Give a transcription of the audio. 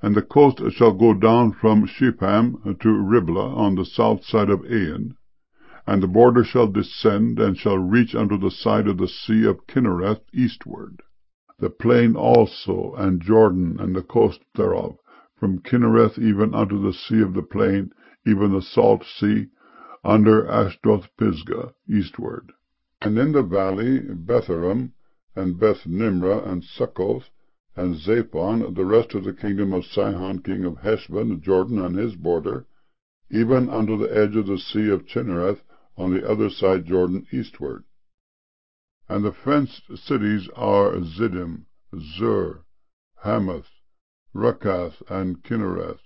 And the coast shall go down from Shepham to Riblah on the south side of Ain, and the border shall descend, and shall reach unto the side of the sea of Kinnereth eastward. The plain also, and Jordan, and the coast thereof, from Kinnereth even unto the sea of the plain, even the salt sea, under Ashdoth Pisgah eastward. And in the valley Betharam, and Beth Nimrah, and Succoth, and Zaphon, the rest of the kingdom of Sihon king of Heshbon, Jordan and his border, even unto the edge of the sea of Chinnereth, on the other side Jordan eastward. And the fenced cities are Ziddim, Zur, Hamath, Rakkath, and Kinnereth,